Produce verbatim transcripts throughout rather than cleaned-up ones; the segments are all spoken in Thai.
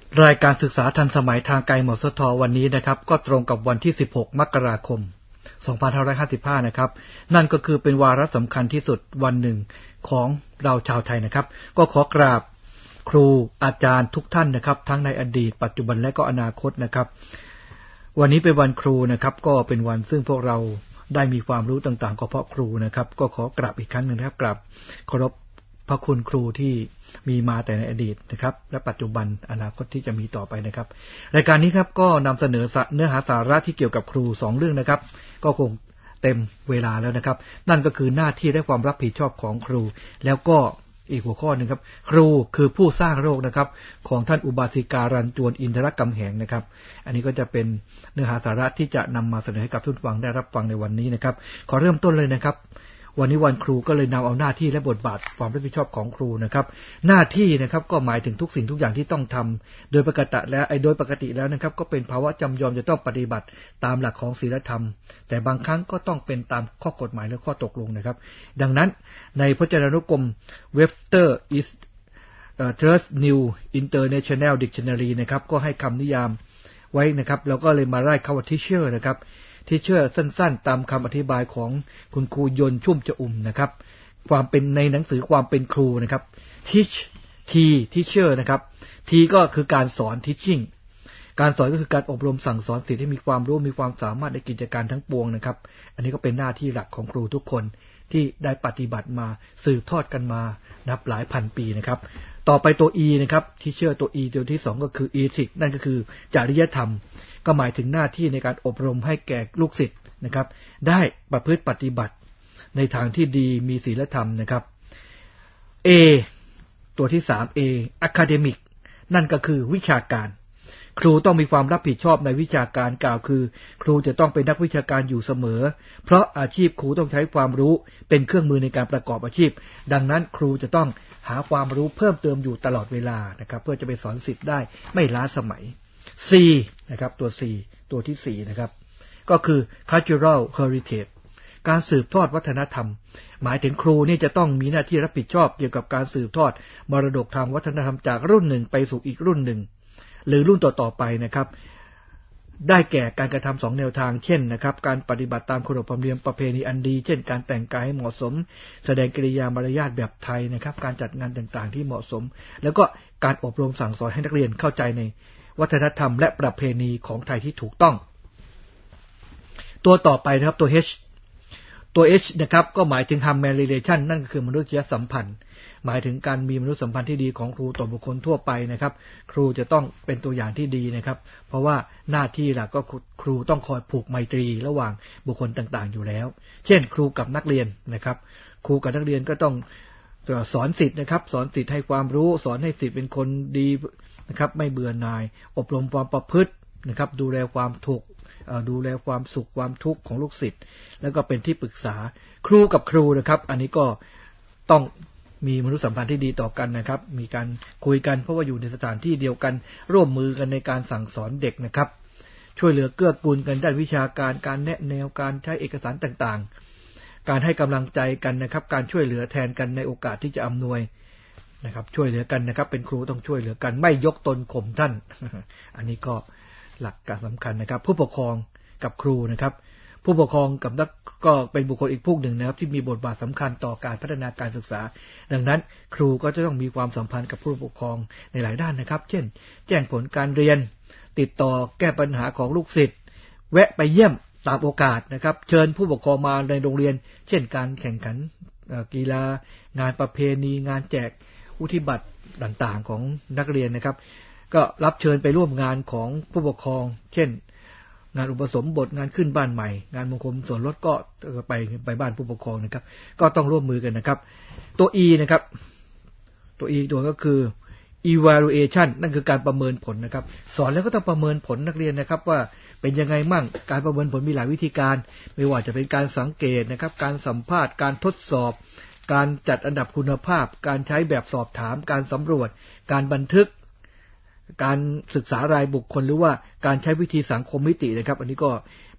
รายการศึกษาทันสมัยทางไกลมสทวันนี้นะครับก็ตรงกับวันที่สิบหกมกราคมสองพันห้าร้อยห้าสิบห้านะครับนั่นก็คือเป็นวาระสำคัญที่สุดวันหนึ่งของเราชาวไทยนะครับก็ขอกราบครูอาจารย์ทุกท่านนะครับทั้งในอดีตปัจจุบันและก็อนาคตนะครับวันนี้เป็นวันครูนะครับก็เป็นวันซึ่งพวกเราได้มีความรู้ต่างๆก็เพราะครูนะครับก็ขอกราบอีกครั้งนึงนะครับกราบเคารพพระคุณครูที่มีมาแต่ในอดีตนะครับและปัจจุบันอนาคตที่จะมีต่อไปนะครับรายการนี้ครับก็นำเสนอเนื้อหาสาระที่เกี่ยวกับครูสองเรื่องนะครับก็คงเต็มเวลาแล้วนะครับนั่นก็คือหน้าที่และความรับผิดชอบของครูแล้วก็อีกหัวข้อนึงครับครูคือผู้สร้างโลกนะครับของท่านอุบาสิการันจวนอินทรกำแหงนะครับอันนี้ก็จะเป็นเนื้อหาสาระที่จะนำมาเสนอให้กับทุกฟังได้รับฟังในวันนี้นะครับขอเริ่มต้นเลยนะครับวันนี้วันครูก็เลยนำเอาหน้าที่และบทบาทความรับผิดชอบของครูนะครับหน้าที่นะครับก็หมายถึงทุกสิ่งทุกอย่างที่ต้องทำโดยปกติแล้วไอ้โดยปกติแล้วนะครับก็เป็นภาวะจำยอมจะต้องปฏิบัติตามหลักของศีลธรรมแต่บางครั้งก็ต้องเป็นตามข้อกฎหมายและข้อตกลงนะครับดังนั้นในพจนานุกรม Webster is Trust New International Dictionary นะครับก็ให้คำนิยามไว้นะครับเราก็เลยมาไล่คำว่า teacher นะครับที่เชื่อสั้นๆตามคำอธิบายของคุณครูยนต์ชุ่มจะอุ่มนะครับความเป็นในหนังสือความเป็นครูนะครับ teach t teacher นะครับ t ก็คือการสอน teaching การสอนก็คือการอบรมสั่งสอนศิษย์ให้มีความรู้มีความสามารถในกิจการทั้งปวงนะครับอันนี้ก็เป็นหน้าที่หลักของครูทุกคนที่ได้ปฏิบัติมาสืบทอดกันมานับหลายพันปีนะครับต่อไปตัว e นะครับ teacher ตัว e ตัวที่สองก็คือ ethics นั่นก็คือจริยธรรมก็หมายถึงหน้าที่ในการอบรมให้แก่ลูกศิษย์นะครับได้ประพฤติปฏิบัติในทางที่ดีมีศีลธรรมนะครับ A ตัวที่สาม A academic นั่นก็คือวิชาการครูต้องมีความรับผิดชอบในวิชาการกล่าวคือครูจะต้องเป็นนักวิชาการอยู่เสมอเพราะอาชีพครูต้องใช้ความรู้เป็นเครื่องมือในการประกอบอาชีพดังนั้นครูจะต้องหาความรู้เพิ่มเติมอยู่ตลอดเวลานะครับเพื่อจะไปสอนศิษย์ได้ไม่ล้าสมัย C นะครับตัว C ตัวที่สี่นะครับก็คือ cultural heritage การสืบทอดวัฒนธรรมหมายถึงครูนี่จะต้องมีหน้าที่รับผิดชอบเกี่ยวกับการสืบทอดมรดกทางวัฒนธรรมจากรุ่นหนึ่งไปสู่อีกรุ่นหนึ่งหรือรุ่นต่อๆไปนะครับได้แก่การกระทำสองแนวทางเช่นนะครับการปฏิบัติตามขนบธรรมเนียมประเพณีอันดีเช่นการแต่งกายให้เหมาะสมแสดงกิริยามารยาทแบบไทยนะครับการจัดงานต่างๆที่เหมาะสมแล้วก็การอบรมสั่งสอนให้นักเรียนเข้าใจในวัฒนธรรมและประเพณีของไทยที่ถูกต้องตัวต่อไปนะครับตัว H ตัว H นะครับก็หมายถึง human relation นั่นก็คือมนุษยสัมพันธ์หมายถึงการมีมนุษยสัมพันธ์ที่ดีของครูต่อบุคคลทั่วไปนะครับครูจะต้องเป็นตัวอย่างที่ดีนะครับเพราะว่าหน้าที่หลักก็ครูต้องคอยผูกไมตรีระหว่างบุคคลต่างๆอยู่แล้วเช่นครูกับนักเรียนนะครับครูกับนักเรียนก็ต้องสอนศิษย์นะครับสอนศิษย์ให้ความรู้สอนให้ศิษย์เป็นคนดีนะครับไม่เบื่อหน่ายอบรมความประพฤตินะครับดูแลความถูกดูแลความสุขความทุกข์ของลูกศิษย์แล้วก็เป็นที่ปรึกษาครูกับครูนะครับอันนี้ก็ต้องมีมนุษยสัมพันธ์ที่ดีต่อกันนะครับมีการคุยกันเพราะว่าอยู่ในสถานที่เดียวกันร่วมมือกันในการสั่งสอนเด็กนะครับช่วยเหลือเกื้อกูลกันด้านวิชาการการแนะแนวการใช้เอกสารต่างๆการให้กำลังใจกันนะครับการช่วยเหลือแทนกันในโอกาสที่จะอำนวยนะครับช่วยเหลือกันนะครับเป็นครูต้องช่วยเหลือกันไม่ยกตนข่มท่าน อันนี้ก็หลักการสำคัญนะครับผู้ปกครองกับครูนะครับผู้ปกครองกับนักก็เป็นบุคคลอีกพวกหนึ่งนะครับที่มีบทบาทสำคัญต่อการพัฒนาการศึกษาดังนั้นครูก็จะต้องมีความสัมพันธ์กับผู้ปกครองในหลายด้านนะครับเช่นแจ้งผลการเรียนติดต่อแก้ปัญหาของลูกศิษย์แวะไปเยี่ยมตามโอกาสนะครับเชิญผู้ปกครองมาในโรงเรียนเช่นการแข่งขันกีฬางานประเพณีงานแจกวุฒิบัตรต่างๆของนักเรียนนะครับก็รับเชิญไปร่วมงานของผู้ปกครองเช่นงานอุปสมบทงานขึ้นบ้านใหม่งานมงคลสมรสก็ไปไปบ้านผู้ปกครองนะครับก็ต้องร่วมมือกันนะครับตัว E นะครับตัว E ตัวก็คือ evaluation นั่นคือการประเมินผลนะครับสอนแล้วก็ต้องประเมินผลนักเรียนนะครับว่าเป็นยังไงมั่งการประเมินผลมีหลายวิธีการไม่ว่าจะเป็นการสังเกตนะครับการสัมภาษณ์การทดสอบการจัดอันดับคุณภาพการใช้แบบสอบถามการสำรวจการบันทึกการศึกษารายบุคคลหรือว่าการใช้วิธีสังคมมิตินะครับอันนี้ก็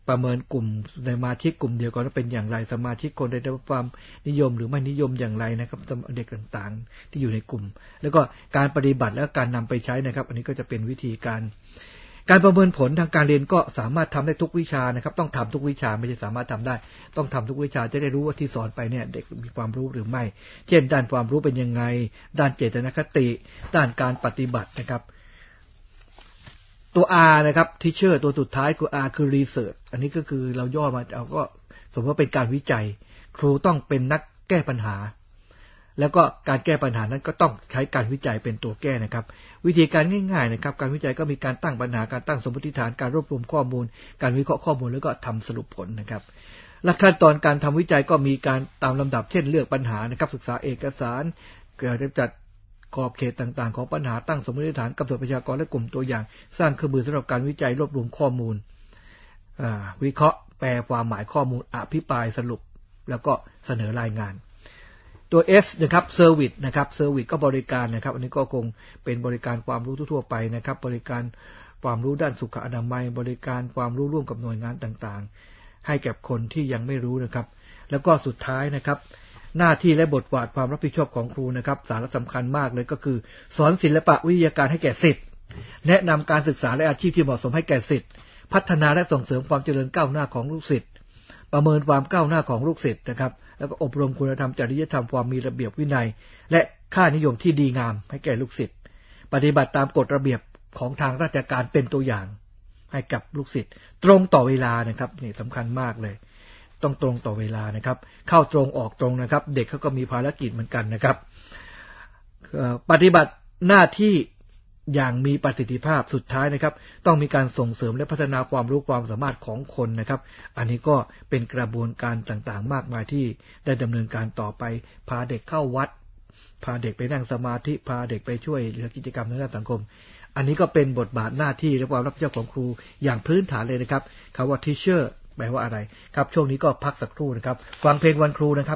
ประเมินกลุ่มสมาชิกกลุ่มเดียวกันว่าเป็นอย่างไรสมาชิกคนได้รับความนิยมหรือไม่นิยมอย่างไรนะครับเด็กต่างๆที่อยู่ในกลุ่มแล้วก็การปฏิบัติและการนำไปใช้นะครับอันนี้ก็จะเป็นวิธีการการประเมินผลทางการเรียนก็สามารถทำได้ทุกวิชานะครับต้องทำทุกวิชาไม่ใช่สามารถทำได้ต้องทำทุกวิชาจะได้รู้ว่าที่สอนไปเนี่ยเด็กมีความรู้หรือไม่เช่นด้านความรู้เป็นยังไงด้านเจตนคติด้านการปฏิบัตินะครับตัว R นะครับ Teacher ตัวสุดท้ายคือ R คือ Research อันนี้ก็คือเราย่อมาเอาก็สมมติว่าเป็นการวิจัยครูต้องเป็นนักแก้ปัญหาแล้วก็การแก้ปัญหานั้นก็ต้องใช้การวิจัยเป็นตัวแก้นะครับวิธีการง่ายๆนะครับการวิจัยก็มีการตั้งปัญหาการตั้งสมมติฐานการรวบรวมข้อมูลการวิเคราะห์ข้อมูลแล้วก็ทำสรุปผลนะครับหลักขั้นตอนการทำวิจัยก็มีการตามลำดับเช่นเลือกปัญหานะครับศึกษาเอกสารเกิดจัดขอบเขตต่างๆของปัญหาตั้งสมมติฐานกำหนดประชากรและกลุ่มตัวอย่างสร้างเครื่องมือสำหรับการวิจัยรวบรวมข้อมูลวิเคราะห์แปลความหมายข้อมูลอภิปรายสรุปแล้วก็เสนอรายงานตัว S นะครับ Service นะครับ Service ก็บริการนะครับอันนี้ก็คงเป็นบริการความรู้ทั่วๆไปนะครับบริการความรู้ด้านสุขอนามัยบริการความรู้ร่วมกับหน่วยงานต่างๆให้แก่คนที่ยังไม่รู้นะครับแล้วก็สุดท้ายนะครับหน้าที่และบทบาทความรับผิดชอบของครูนะครับสาระสำคัญมากเลยก็คือสอนศิลปะวิทยาการให้แก่ศิษย์แนะนำการศึกษาและอาชีพที่เหมาะสมให้แก่ศิษย์พัฒนาและส่งเสริมความเจริญก้าวหน้าของลูกศิษย์ประเมินความก้าวหน้าของลูกศิษย์นะครับแล้วก็อบรมคุณธรรมจริยธรรมความมีระเบียบวินัยและค่านิยมที่ดีงามให้แก่ลูกศิษย์ปฏิบัติตามกฎระเบียบของทางราชการเป็นตัวอย่างให้กับลูกศิษย์ตรงต่อเวลานะครับนี่สำคัญมากเลยต้องตรงต่อเวลานะครับเข้าตรงออกตรงนะครับเด็กเขาก็มีภารกิจเหมือนกันนะครับปฏิบัติหน้าที่อย่างมีประสิทธิภาพสุดท้ายนะครับต้องมีการส่งเสริมและพัฒนาความรู้ความสามารถของคนนะครับอันนี้ก็เป็นกระบวนการต่างๆมากมายที่ได้ดำเนินการต่อไปพาเด็กเข้าวัดพาเด็กไปนั่งสมาธิพาเด็กไปช่วยเหลือกิจกรรมในด้านสังคมอันนี้ก็เป็นบทบาทหน้าที่และความรับผิดชอบของครูอย่างพื้นฐานเลยนะครับคำว่า teacher แปลว่าอะไรครับช่วงนี้ก็พักสักครู่นะครับฟังเพลงวันครูนะครับ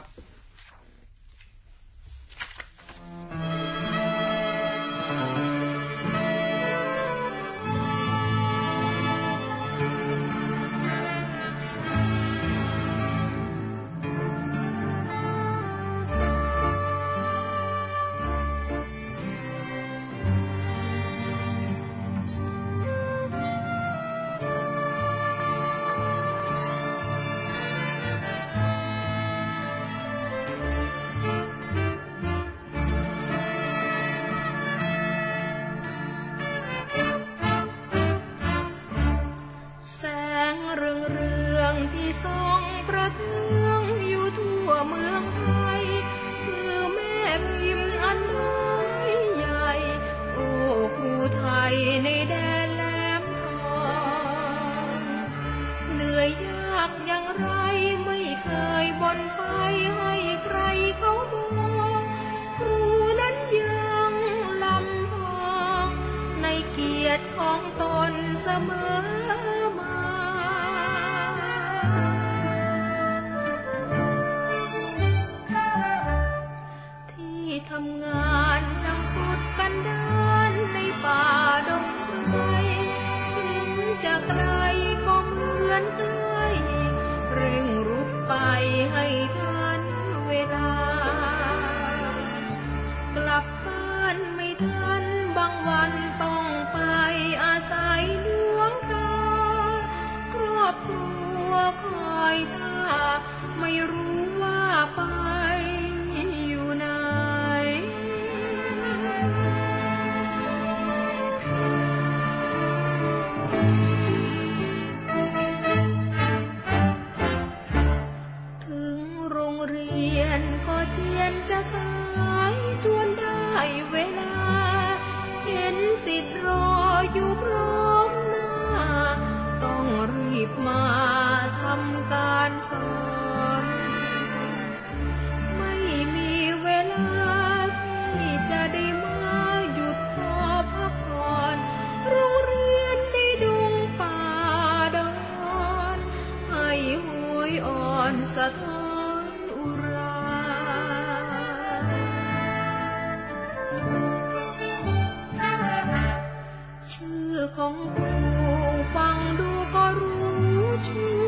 ของครูฟังดูก็รู้ชื่อ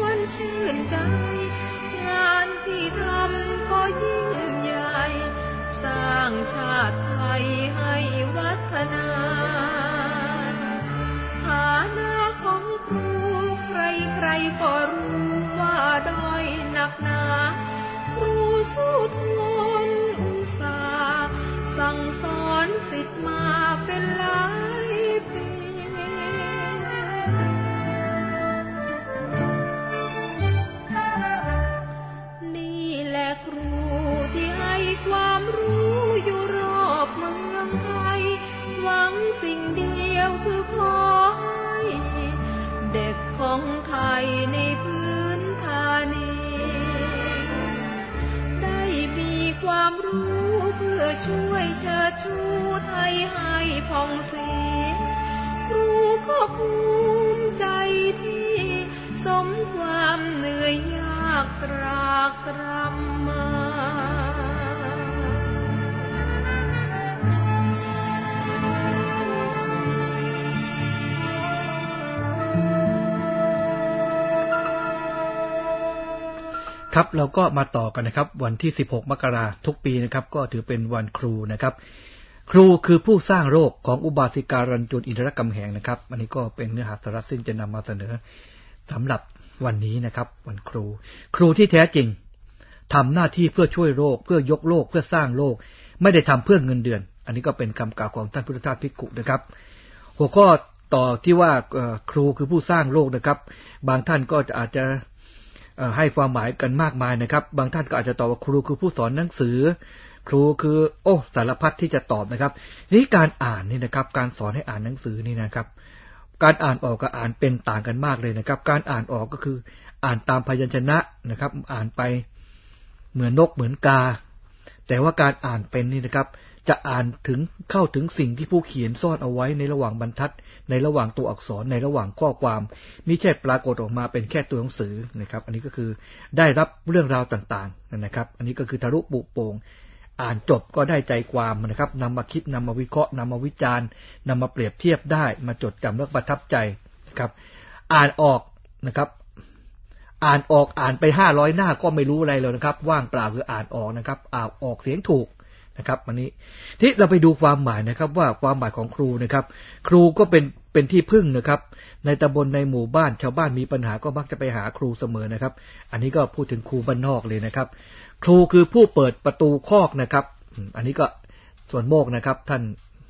สิทธิ์มาเป็นหลายปีนี่แหละครูที่ให้ความรู้อยู่รอบเมืองไทยหวังสิ่งเดียวคือขอให้เด็กของไทยในพื้นฐานีได้มีความรู้เพื่อช่วยเชิดชูไทยให้ผ่องศรีครูก็ภูมิใจที่สมความเหนื่อยยากตรากตรำมาครับเราก็มาต่อกันนะครับวันที่สิบหกมกราคมทุกปีนะครับก็ถือเป็นวันครูนะครับครูคือผู้สร้างโลกของอุบาสิการัญจุนอินทรกำแหงนะครับอันนี้ก็เป็นเนื้อหาสาระซึ่งจะนำมาเสนอสำหรับวันนี้นะครับวันครูครูที่แท้จริงทำหน้าที่เพื่อช่วยโลกเพื่อยกโลกเพื่อสร้างโลกไม่ได้ทำเพื่อเงินเดือนอันนี้ก็เป็นคำกล่าวของท่านพุทธทาสภิกขุนะครับหัวข้อต่อที่ว่าครูคือผู้สร้างโลกนะครับบางท่านก็จะอาจจะให้ความหมายกันมากมายนะครับบางท่านก็อาจจะตอบว่าครูคือผู้สอนหนังสือครูคือโอ้สารพัดที่จะตอบนะครับนี่การอ่านนี่นะครับการสอนให้อ่านหนังสือนี่นะครับการอ่านออกกับอ่านเป็นต่างกันมากเลยนะครับการอ่านออกก็คืออ่านตามพยัญชนะนะครับอ่านไปเหมือนนกเหมือนกาแต่ว่าการอ่านเป็นนี่นะครับจะอ่านถึงเข้าถึงสิ่งที่ผู้เขียนซ่อนเอาไว้ในระหว่างบรรทัดในระหว่างตัวอักษรในระหว่างข้อความมิใช่ปรากฏออกมาเป็นแค่ตัวหนังสือนะครับอันนี้ก็คือได้รับเรื่องราวต่างๆนะครับอันนี้ก็คือทะลุปุโป่งอ่านจบก็ได้ใจความนะครับนำมาคิดนำมาวิเคราะห์นำมาวิจารณ์นำมาเปรียบเทียบได้มาจดจำและประทับใจนะครับอ่านออกนะครับอ่านออกอ่านไปห้าร้อยหน้าก็ไม่รู้อะไรเลยนะครับว่างเปล่าคืออ่านออกนะครับอ่านออกเสียงถูกนะครับวันนี้ที่เราไปดูความหมายนะครับว่าความหมายของครูนะครับครูก็เป็นเป็นที่พึ่งนะครับในตำบลในหมู่บ้านชาวบ้านมีปัญหาก็มักจะไปหาครูเสมอนะครับอันนี้ก็พูดถึงครูบ้านนอกเลยนะครับครูคือผู้เปิดประตูคอกนะครับอันนี้ก็ส่วนโมกนะครับท่าน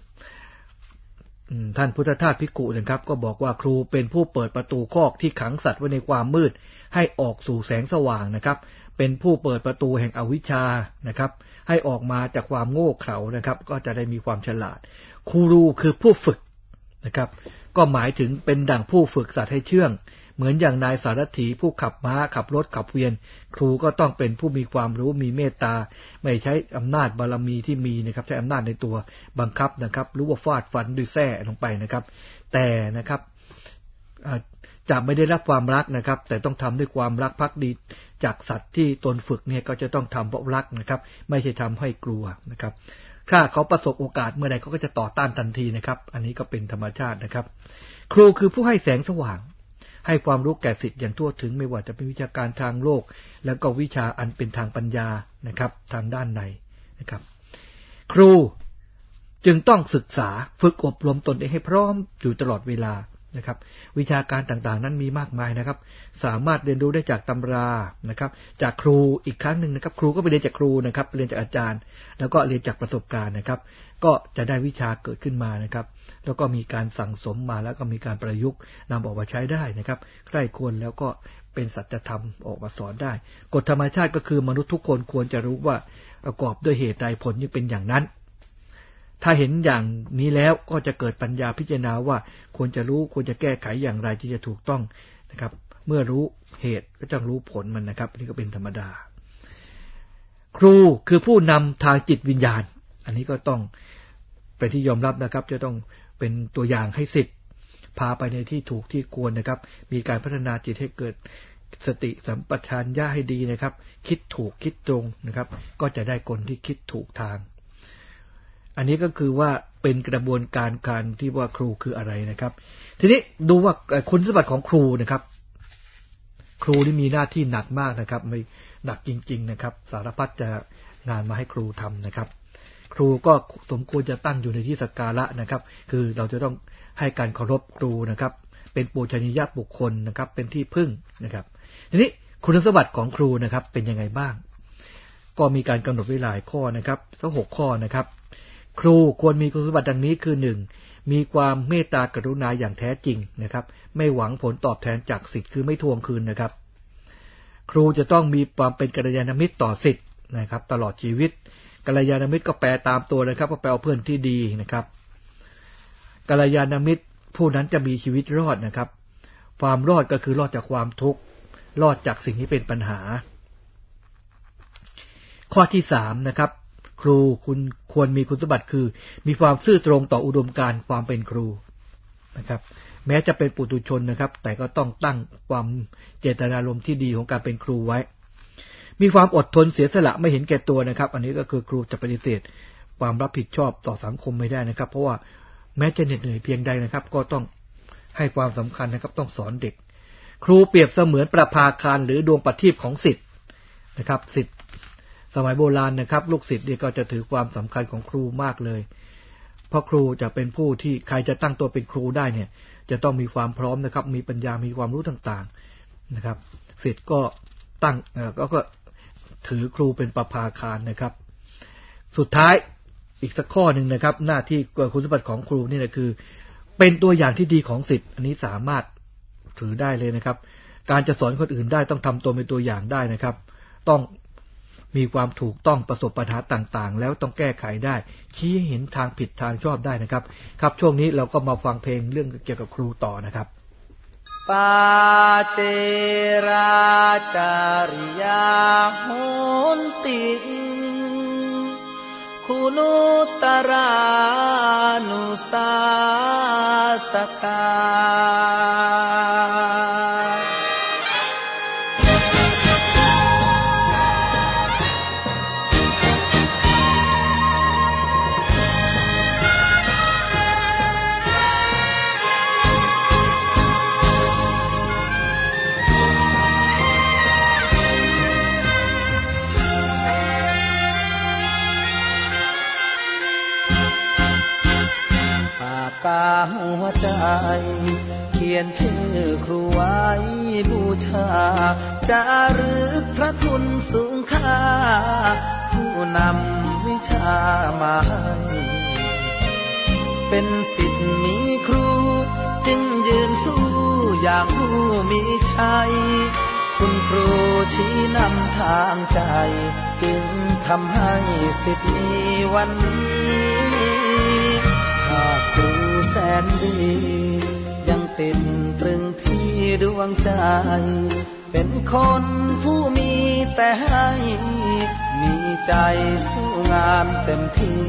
ท่านพุทธทาสภิกขุนะครับก็บอกว่าครูเป็นผู้เปิดประตูคอกที่ขังสัตว์ไว้ในความมืดให้ออกสู่แสงสว่างนะครับเป็นผู้เปิดประตูแห่งอวิชชานะครับให้ออกมาจากความโง่เขลานะครับก็จะได้มีความฉลาดครูคือผู้ฝึกนะครับก็หมายถึงเป็นดั่งผู้ฝึกสัตว์ให้เชื่องเหมือนอย่างนายสารถีผู้ขับม้าขับรถขับเวียนครูก็ต้องเป็นผู้มีความรู้มีเมตตาไม่ใช้อำนาจบารมีที่มีนะครับใช้อำนาจในตัวบังคับนะครับรู้ว่าฟาดฟันด้วยแส้ลงไปนะครับแต่นะครับจะไม่ได้รับความรักนะครับแต่ต้องทำด้วยความรักภักดีจากสัตว์ที่ตนฝึกเนี่ยก็จะต้องทำเพราะรักนะครับไม่ใช่ทำให้กลัวนะครับถ้าเขาประสบโอกาสเมื่อใดเขาก็จะต่อต้านทันทีนะครับอันนี้ก็เป็นธรรมชาตินะครับครูคือผู้ให้แสงสว่างให้ความรู้แก่ศิษย์อย่างทั่วถึงไม่ว่าจะเป็นวิชาการทางโลกแล้วก็วิชาอันเป็นทางปัญญานะครับทางด้านในนะครับครูจึงต้องศึกษาฝึกอบรมตนเองให้พร้อมอยู่ตลอดเวลานะครับวิชาการต่างๆนั้นมีมากมายนะครับสามารถเรียนรู้ได้จากตำรานะครับจากครูอีกครั้งหนึ่งนะครับครูก็ไปเรียนจากครูนะครับเรียนจากอาจารย์แล้วก็เรียนจากประสบการณ์นะครับก็จะได้วิชาเกิดขึ้นมานะครับแล้วก็มีการสั่งสมมาแล้วก็มีการประยุกต์นำออกมาใช้ได้นะครับใกล้ควรแล้วก็เป็นสัจธรรมออกมาสอนได้กฎธรรมชาติก็คือมนุษย์ทุกคนควรจะรู้ว่าประกอบด้วยเหตุใดผลจึงเป็นอย่างนั้นถ้าเห็นอย่างนี้แล้วก็จะเกิดปัญญาพิจารณาว่าควรจะรู้ควรจะแก้ไขอย่างไรที่จะถูกต้องนะครับเมื่อรู้เหตุก็ต้องรู้ผลมันนะครับนี่ก็เป็นธรรมดาครูคือผู้นำทางจิตวิญญาณอันนี้ก็ต้องเป็นที่ยอมรับนะครับจะต้องเป็นตัวอย่างให้ศิษย์พาไปในที่ถูกที่ควรนะครับมีการพัฒนาจิตให้เกิดสติสัมปชัญญะให้ดีนะครับคิดถูกคิดตรงนะครับก็จะได้คนที่คิดถูกทางอันนี้ก็คือว่าเป็นกระบวนการการที่ว่าครูคืออะไรนะครับทีนี้ดูว่าคุณสมบัติของครูนะครับครูที่มีหน้าที่หนักมากนะครับไม่หนักจริงๆนะครับสารพัดจะงานมาให้ครูทำนะครับครูก็สมควรจะตั้งอยู่ในที่สักการะนะครับคือเราจะต้องให้การเคารพครูนะครับเป็นปูชนียบุคคลนะครับเป็นที่พึ่งนะครับทีนี้คุณสมบัติของครูนะครับเป็นยังไงบ้างก็มีการกำหนดไว้หลายข้อนะครับสักหกข้อนะครับครูควรมีคุณสมบัติดังนี้คือหนึ่งมีความเมตตากรุณาอย่างแท้จริงนะครับไม่หวังผลตอบแทนจากศิษย์คือไม่ทวงคืนนะครับครูจะต้องมีความเป็นกัลยาณมิตรต่อศิษย์นะครับตลอดชีวิตกัลยาณมิตรก็แปลตามตัวเลยครับก็แปลว่าเพื่อนที่ดีนะครับกัลยาณมิตรผู้นั้นจะมีชีวิตรอดนะครับความรอดก็คือรอดจากความทุกข์รอดจากสิ่งที่เป็นปัญหาข้อที่สามนะครับครูคุณควรมีคุณสมบัติคือมีความซื่อตรงต่ออุดมการณ์ความเป็นครูนะครับแม้จะเป็นปุถุชนนะครับแต่ก็ต้องตั้งความเจตนารมณ์ที่ดีของการเป็นครูไว้มีความอดทนเสียสละไม่เห็นแก่ตัวนะครับอันนี้ก็คือครูจะปฏิเสธความรับผิดชอบต่อสังคมไม่ได้นะครับเพราะว่าแม้จะเหน็ดเหนื่อยเพียงใดนะครับก็ต้องให้ความสำคัญนะครับต้องสอนเด็กครูเปรียบเสมือนประภาคารหรือดวงประทีปของศิษย์นะครับศิษย์สมัยโบราณนะครับลูกศิษย์นี่ก็จะถือความสำคัญของครูมากเลยเพราะครูจะเป็นผู้ที่ใครจะตั้งตัวเป็นครูได้เนี่ยจะต้องมีความพร้อมนะครับมีปัญญามีความรู้ต่างๆนะครับศิษย์ก็ตั้งเอ่อก็ก็ถือครูเป็นประภาคารนะครับสุดท้ายอีกสักข้อหนึ่งนะครับหน้าที่คุณสมบัติของครูนี่แหละคือเป็นตัวอย่างที่ดีของศิษย์อันนี้สามารถถือได้เลยนะครับการจะสอนคนอื่นได้ต้องทำตัวเป็นตัวอย่างได้นะครับต้องมีความถูกต้องประสบปัญหาต่างๆแล้วต้องแก้ไขได้ชี้ให้เห็นทางผิดทางชอบได้นะครับครับช่วงนี้เราก็มาฟังเพลงเรื่องเกี่ยวกับครูต่อนะครับปาเจราจาริยาโหนติคุณุตรานุสาสกาปากหัวใจเขียนชื่อครูไว้บูชาจารึกพระคุณสูงค่าผู้นำวิชามาให้เป็นศิษย์มีครูจึงยืนสู้อย่างผู้มีชัยคุณครูชี้นำทางใจจึงทำให้ศิษย์มีวันนี้ครูแสนดียังติดตรึงที่ดวงใจเป็นคนผู้มีแต่ให้มีใจสู้งานเต็มที่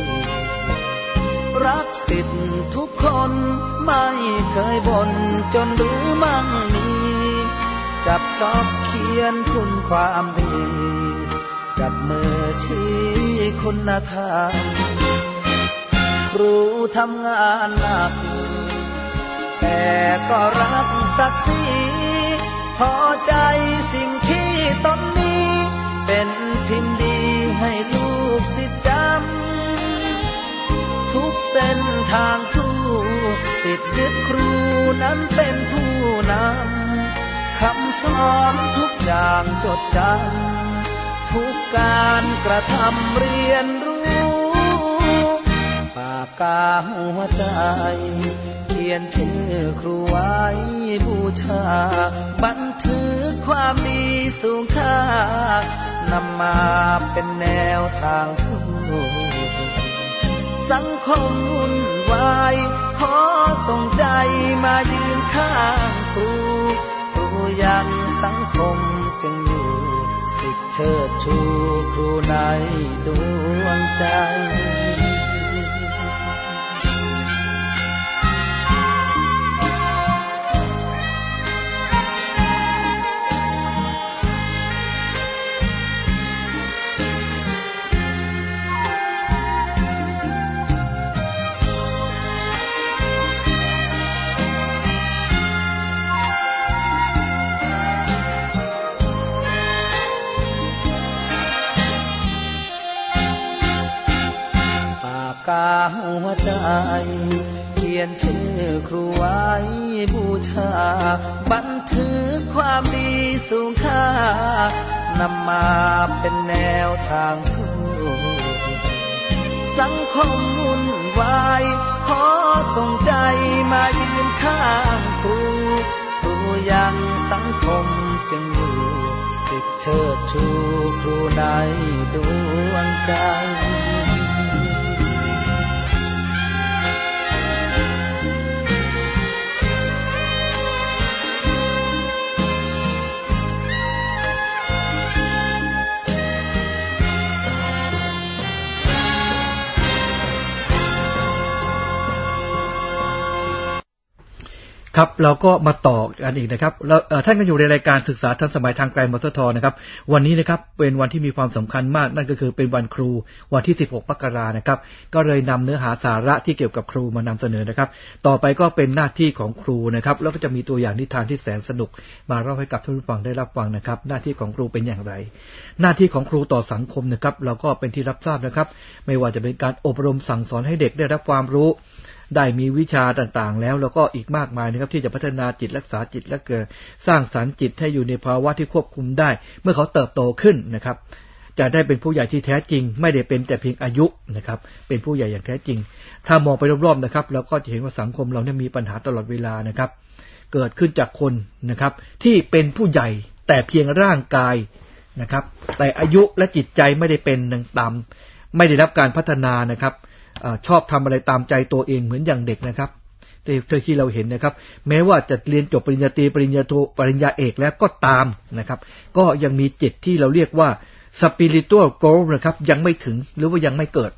รักศิษย์ทุกคนไม่เคยบ่นจนรู้มั่งมีจับชอบเขียนคุณความดีจับมือชี้คุณธรรมครูทำงานหนักแต่ก็รักศักดิ์ศรีพอใจสิ่งที่ตนนี้เป็นพิมพ์ดีให้ลูกศิษย์จำทุกเส้นทางสู้ศิษย์ยึดครูนั้นเป็นผู้นำคำสอนทุกอย่างจดจำทุกการกระทำเรียนรู้ปากกาหัวใจเขียนชื่อครูไว้บูชาบันทึกความดีสูงค่านำมาเป็นแนวทางสู้สังคมวุ่นวายขอส่งใจมายืนข้างครูครูยังสังคมจึงอยู่ศิษย์เชิดชูครูในดวงใจกาหัวใจเขียนชื่อครูไว้บูชาบันทึกความดีสูงค่านำมาเป็นแนวทางสู้สังคมวุ่นวายขอส่งใจมายืนข้างครูครูยังสังคมจึงอยู่สิทธิเชิดชูครูในดวงใจครับเราก็มาต่อกันอีกนะครับแล้วท่านก็อยู่ในรายการศึกษาทันสมัยทางไกลมสทนะครับวันนี้นะครับเป็นวันที่มีความสำคัญมากนั่นก็คือเป็นวันครูวันที่สิบหกมกราคมนะครับก็เลยนำเนื้อหาสาระที่เกี่ยวกับครูมานำเสนอนะครับต่อไปก็เป็นหน้าที่ของครูนะครับแล้วก็จะมีตัวอย่างนิทานที่แสนสนุกมาเล่าให้กับท่านผู้ฟังได้รับฟังนะครับหน้าที่ของครูเป็นอย่างไรหน้าที่ของครูต่อสังคมนะครับเราก็เป็นที่รับทราบนะครับไม่ว่าจะเป็นการอบรมสั่งสอนให้เด็กได้รับความรู้ได้มีวิชาต่างๆแล้วแล้วก็อีกมากมายนะครับที่จะพัฒนาจิตรักษาจิตและเกิดสร้างสรรค์จิตให้อยู่ในภาวะที่ควบคุมได้เมื่อเขาเติบโตขึ้นนะครับจะได้เป็นผู้ใหญ่ที่แท้จริงไม่ได้เป็นแต่เพียงอายุนะครับเป็นผู้ใหญ่อย่างแท้จริงถ้ามองไปรอบๆนะครับเราก็จะเห็นว่าสังคมเราเนี่ยมีปัญหาตลอดเวลานะครับเกิดขึ้นจากคนนะครับที่เป็นผู้ใหญ่แต่เพียงร่างกายนะครับแต่อายุและจิตใจไม่ได้เป็นตามไม่ได้รับการพัฒนานะครับชอบทำอะไรตามใจตัวเองเหมือนอย่างเด็กนะครับที่เราเห็นนะครับแม้ว่าจะเรียนจบปริญญาตรีปริญญาโทปริญญาเอกแล้วก็ตามนะครับก็ยังมีจิตที่เราเรียกว่า spiritual growth นะครับยังไม่ถึงหรือว่ายังไม่เกิด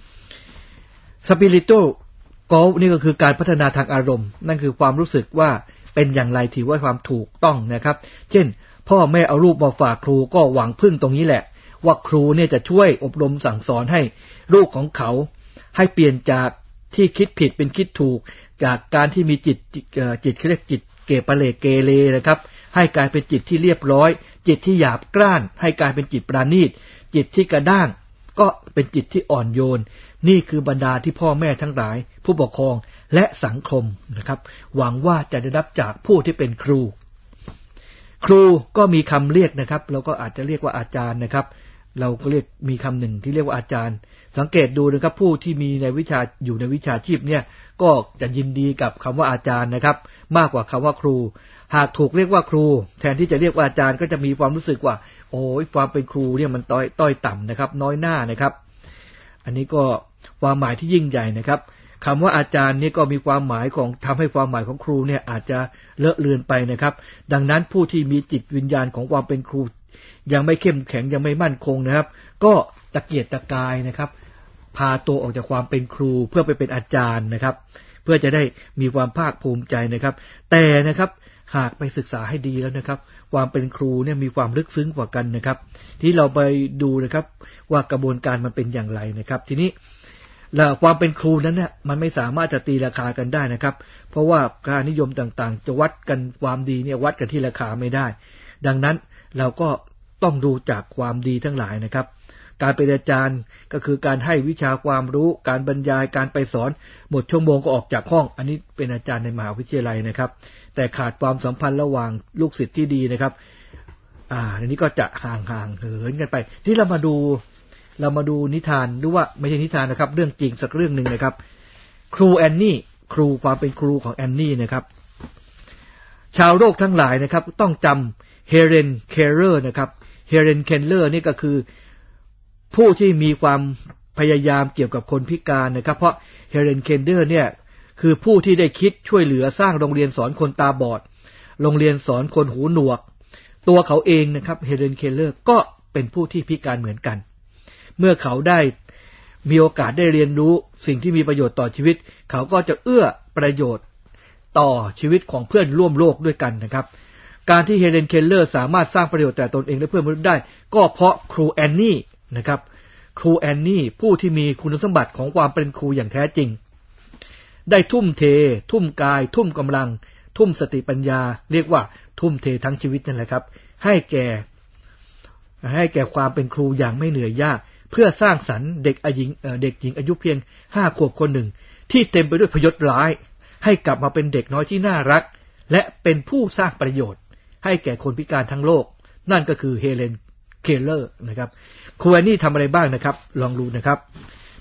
spiritual growth นี่ก็คือการพัฒนาทางอารมณ์นั่นคือความรู้สึกว่าเป็นอย่างไรถือว่าความถูกต้องนะครับเช่นพ่อแม่เอาลูกมาฝากครูก็หวังพึ่งตรงนี้แหละว่าครูเนี่ยจะช่วยอบรมสั่งสอนให้ลูกของเขาให้เปลี่ยนจากที่คิดผิดเป็นคิดถูกจากการที่มีจิตจิตเรียกจิตเกเรเลเกเรนะครับให้กลายเป็นจิตที่เรียบร้อยจิตที่หยาบกร้านให้กลายเป็นจิตปราณีตจิตที่กระด้างก็เป็นจิตที่อ่อนโยนนี่คือบรรดาที่พ่อแม่ทั้งหลายผู้ปกครองและสังคมนะครับหวังว่าจะได้รับจากผู้ที่เป็นครูครูก็มีคำเรียกนะครับเราก็อาจจะเรียกว่าอาจารย์นะครับเราก็เรียกมีคำหนึ่งที่เรียกว่าอาจารย์สังเกตดูนะครับผู้ที่มีในวิชาอยู่ในวิชาชีพเนี่ยก็จะยินดีกับคำว่าอาจารย์นะครับมากกว่าคำว่าครูหากถูกเรียกว่าครูแทนที่จะเรียกว่าอาจารย์ก็จะมีความรู้สึกว่าโอ้ยความเป็นครูเนี่ยมันต้อยต้อยต่ำนะครับน้อยหน้านะครับอันนี้ก็ความหมายที่ยิ่งใหญ่นะครับคำว่าอาจารย์นี่ก็มีความหมายของทำให้ความหมายของครูเนี่ยอาจจะเลอะเลือนไปนะครับดังนั้นผู้ที่มีจิตวิญญาณของความเป็นครูยังไม่เข้มแข็งยังไม่มั่นคงนะครับก็ตะเกียกตะกายนะครับพาตัวออกจากความเป็นครูเพื่อไปเป็นอาจารย์นะครับเพื่อจะได้มีความภาคภูมิใจนะครับแต่นะครับหากไปศึกษาให้ดีแล้วนะครับความเป็นครูเนี่ยมีความลึกซึ้งกว่ากันนะครับที่เราไปดูนะครับว่ากระบวนการมันเป็นอย่างไรนะครับทีนี้แล้วความเป็นครูนั้นเนี่ยมันไม่สามารถจะตีราคากันได้นะครับเพราะว่าค่านิยมต่างๆจะวัดกันความดีเนี่ยวัดกันที่ราคาไม่ได้ดังนั้นเราก็ต้องดูจากความดีทั้งหลายนะครับการเป็นอาจารย์ก็คือการให้วิชาความรู้การบรรยายการไปสอนหมดชั่วโมงก็ออกจากห้องอันนี้เป็นอาจารย์ในมหาวิทยาลัยนะครับแต่ขาดความสัมพันธ์ระหว่างลูกศิษย์ที่ดีนะครับอ่าอันนี้ก็จะห่างๆเหินกันไปที่เรามาดูเรามาดูนิทานหรือว่าไม่ใช่นิทานนะครับเรื่องจริงสักเรื่องนึงนะครับครูแอนนี่ครูความเป็นครูของแอนนี่นะครับชาวโลกทั้งหลายนะครับต้องจำเฮเลนเคลเลอร์นะครับเฮเลนเคลเลอร์นี่ก็คือผู้ที่มีความพยายามเกี่ยวกับคนพิการนะครับเพราะเฮเลนเคลเลอร์เนี่ยคือผู้ที่ได้คิดช่วยเหลือสร้างโรงเรียนสอนคนตาบอดโรงเรียนสอนคนหูหนวกตัวเขาเองนะครับเฮเลนเคลเลอร์ก็เป็นผู้ที่พิการเหมือนกันเมื่อเขาได้มีโอกาสได้เรียนรู้สิ่งที่มีประโยชน์ต่อชีวิตเขาก็จะเอื้อประโยชน์ต่อชีวิตของเพื่อนร่วมโลกด้วยกันนะครับการที่เฮเลนเคลเลอร์สามารถสร้างประโยชน์แต่ตนเองและเพื่อนมนุษย์ได้ก็เพราะครูแอนนี่นะครับครูแอนนี่ผู้ที่มีคุณสมบัติของความเป็นครูอย่างแท้จริงได้ทุ่มเททุ่มกายทุ่มกำลังทุ่มสติปัญญาเรียกว่าทุ่มเททั้งชีวิตนั่นแหละครับให้แก่ให้แก่ความเป็นครูอย่างไม่เหนื่อยยากเพื่อสร้างสรรค์เด็กหญิงเด็กหญิงอายุเพียงห้าขวบคนหนึ่งที่เต็มไปด้วยพยศร้ายให้กลับมาเป็นเด็กน้อยที่น่ารักและเป็นผู้สร้างประโยชน์ให้แก่คนพิการทั้งโลกนั่นก็คือเฮเลนเคลเลอร์นะครับครูแอนนี่ทำอะไรบ้างนะครับลองดูนะครับ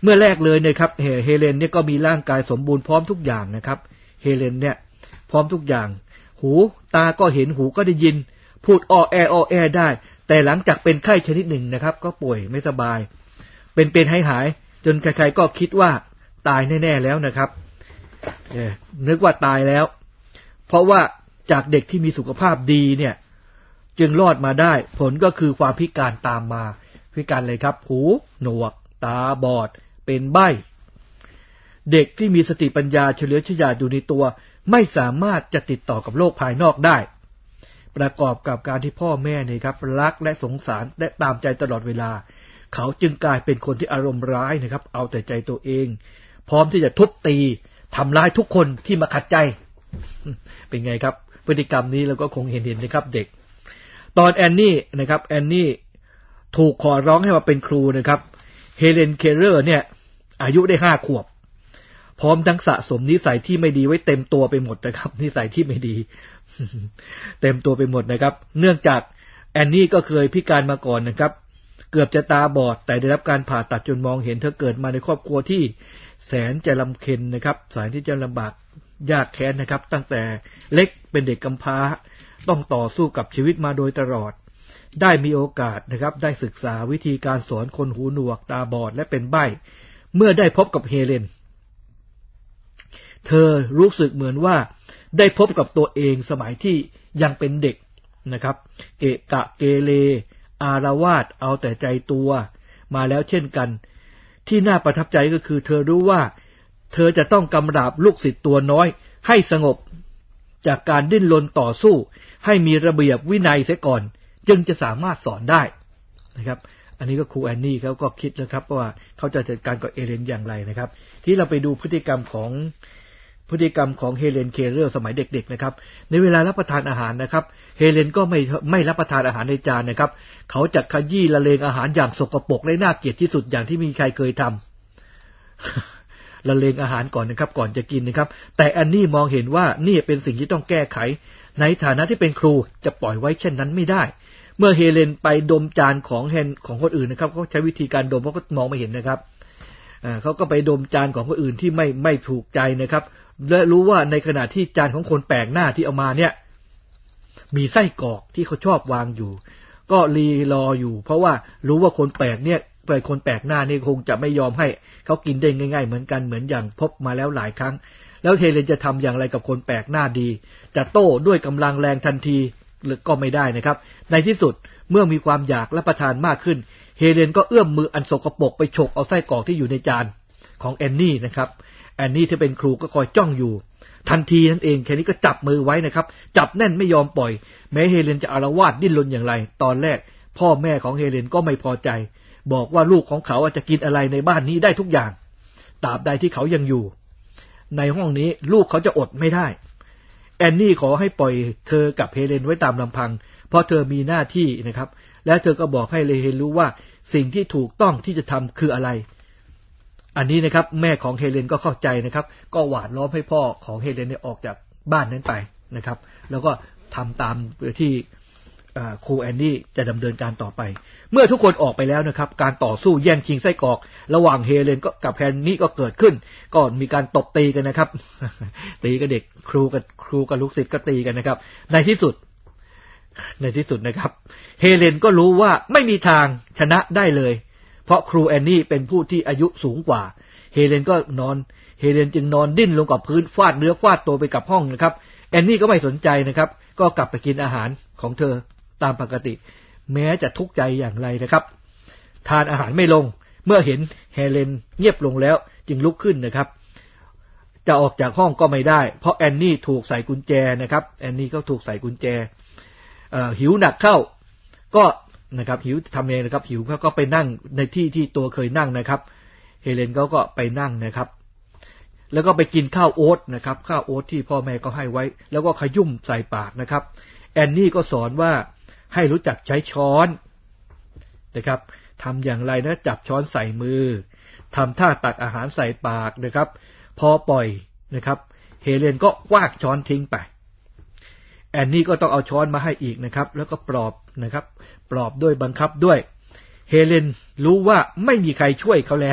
เมื่อแรกเลยเนี่ยครับเฮเลนเนี่ยก็มีร่างกายสมบูรณ์พร้อมทุกอย่างนะครับเฮเลนเนี่ยพร้อมทุกอย่างหูตาก็เห็นหูก็ได้ยินพูดอ้อแออ้อแอได้แต่หลังจากเป็นไข้ชนิดหนึ่งนะครับก็ป่วยไม่สบายเป็นเป็นหายหายจนใครๆก็คิดว่าตายแน่ๆแล้วนะครับเออนึกว่าตายแล้วเพราะว่าจากเด็กที่มีสุขภาพดีเนี่ยจึงรอดมาได้ผลก็คือความพิการตามมาพิการเลยครับหูหนวกตาบอดเป็นใบ้เด็กที่มีสติปัญญาเฉลียวฉลาดอยู่ในตัวไม่สามารถจะติดต่อกับโลกภายนอกได้ประกอบกับการที่พ่อแม่เนี่ยครับรักและสงสารและตามใจตลอดเวลาเขาจึงกลายเป็นคนที่อารมณ์ร้ายนะครับเอาแต่ใจตัวเองพร้อมที่จะทุบตีทำร้ายทุกคนที่มาขัดใจเป็นไงครับพฤติกรรมนี้เราก็คงเห็นเห็นนะครับเด็กตอนแอนนี่นะครับแอนนี่ถูกขอร้องให้มาเป็นครูนะครับเฮเลนเคเลอร์เนี่ยอายุได้ห้าขวบพร้อมทั้งสะสมนิสัยที่ไม่ดีไว้เต็มตัวไปหมดนะครับนิสัยที่ไม่ดีเต็มตัวไปหมดนะครับเนื่องจากแอนนี่ก็เคยพิการมาก่อนนะครับเกือบจะตาบอดแต่ได้รับการผ่าตัดจนมองเห็นเธอเกิดมาในครอบครัวที่แสนจะลำเค็ญนะครับแสนที่จะลำบากยากแค้นนะครับตั้งแต่เล็กเป็นเด็กกำพร้าต้องต่อสู้กับชีวิตมาโดยตลอดได้มีโอกาสนะครับได้ศึกษาวิธีการสอนคนหูหนวกตาบอดและเป็นใบ้เมื่อได้พบกับเฮเลนเธอรู้สึกเหมือนว่าได้พบกับตัวเองสมัยที่ยังเป็นเด็กนะครับเกะกะเกเรอารวาสเอาแต่ใจตัวมาแล้วเช่นกันที่น่าประทับใจก็คือเธอรู้ว่าเธอจะต้องกำราบลูกศิษย์ตัวน้อยให้สงบจากการดิ้นรนต่อสู้ให้มีระเบียบวินัยเสียก่อนจึงจะสามารถสอนได้นะครับอันนี้ก็ครูแอนนี่เขาก็คิดแล้วครับว่าเขาจะจัดการกับเฮเลนอย่างไรนะครับที่เราไปดูพฤติกรรมของพฤติกรรมของเฮเลนเคเลอร์สมัยเด็กๆนะครับในเวลารับประทานอาหารนะครับเฮเลนก็ไม่ไม่รับประทานอาหารในจานนะครับเขาจะขยี้ละเลงอาหารอย่างสกปรกและน่าเกลียดที่สุดอย่างที่มีใครเคยทำละเลงอาหารก่อนนะครับก่อนจะกินนะครับแต่แอนนี่มองเห็นว่านี่เป็นสิ่งที่ต้องแก้ไขในฐานะที่เป็นครูจะปล่อยไว้เช่นนั้นไม่ได้เมื่อเฮเลนไปดมจานของแฮนของคนอื่นนะครับเขาใช้วิธีการดมเพราะเขามองไม่เห็นนะครับอ่าเขาก็ไปดมจานของคนอื่นที่ไม่ไม่ถูกใจนะครับและรู้ว่าในขณะที่จานของคนแปลกหน้าที่เอามาเนี่ยมีไส้กรอกที่เขาชอบวางอยู่ก็รีรออยู่เพราะว่ารู้ว่าคนแปลกเนี่ยเปิดคนแปลกหน้านี่คงจะไม่ยอมให้เขากินได้ง่ายๆเหมือนกันเหมือนอย่างพบมาแล้วหลายครั้งแล้วเฮเลนจะทำอย่างไรกับคนแปลกหน้าดีจะโต้ด้วยกำลังแรงทันทีหรือก็ไม่ได้นะครับในที่สุดเมื่อมีความอยากรับประทานมากขึ้นเฮเลนก็เอื้อมมืออันสกปรกไปฉกเอาไส้กรอกที่อยู่ในจานของแอนนี่นะครับแอนนี่ที่เป็นครูก็คอยจ้องอยู่ทันทีนั่นเองแค่นี้ก็จับมือไว้นะครับจับแน่นไม่ยอมปล่อยแม้เฮเลนจะอาละวาดดิ้นรนอย่างไรตอนแรกพ่อแม่ของเฮเลนก็ไม่พอใจบอกว่าลูกของเขาจะกินอะไรในบ้านนี้ได้ทุกอย่างตราบใดที่เขายังอยู่ในห้องนี้ลูกเขาจะอดไม่ได้แอนนี่ขอให้ปล่อยเธอกับเฮเลนไว้ตามลำพังเพราะเธอมีหน้าที่นะครับและเธอก็บอกให้เฮเลนรู้ว่าสิ่งที่ถูกต้องที่จะทำคืออะไรอันนี้นะครับแม่ของเฮเลนก็เข้าใจนะครับก็หวานล้อมให้พ่อของเฮเลนเนี่ยออกจากบ้านนั้นไปนะครับแล้วก็ทำตามที่ครูแอนนี่จะดำเนินการต่อไปเมื่อทุกคนออกไปแล้วนะครับการต่อสู้แย่งชิงไส้กรอกระหว่างเฮเลนก็กับแอนนี่ก็เกิดขึ้นก็มีการตบตีกันนะครับ ตีกับเด็กครูกับครูกับลูกศิษย์ก็ตีกันนะครับในที่สุดในที่สุดนะครับเฮเลนก็รู้ว่าไม่มีทางชนะได้เลยเพราะครูแอนนี่เป็นผู้ที่อายุสูงกว่าเฮเลนก็นอนเฮเลนจึงนอนดิ้นลงกับพื้นฟาดเนื้อฟาดตัวไปกับห้องนะครับแอนนี่ก็ไม่สนใจนะครับก็กลับไปกินอาหารของเธอตามปกติแม้จะทุกข์ใจอย่างไรนะครับทานอาหารไม่ลงเมื่อเห็นเฮเลนเงียบลงแล้วจึงลุกขึ้นนะครับจะออกจากห้องก็ไม่ได้เพราะแอนนี่ถูกใส่กุญแจนะครับแอนนี่ก็ถูกใส่กุญแจเอ่อหิวหนักเข้าก็นะครับหิวทำเองนะครับหิวเขาก็ไปนั่งในที่ที่ตัวเคยนั่งนะครับเฮเลนเขาก็ไปนั่งนะครับแล้วก็ไปกินข้าวโอ๊ตนะครับข้าวโอ๊ตที่พ่อแม่ก็ให้ไว้แล้วก็ขยุ่มใส่ปากนะครับแอนนี่ก็สอนว่าให้รู้จักใช้ช้อนนะครับทำอย่างไรนะจับช้อนใส่มือทำท่าตักอาหารใส่ปากนะครับพอปล่อยนะครับเฮเลนก็คว้างช้อนทิ้งไปแอนนี่ก็ต้องเอาช้อนมาให้อีกนะครับแล้วก็ปลอบนะครับปลอบด้วยบังคับด้วยเฮเลนรู้ว่าไม่มีใครช่วยเขาแล้ว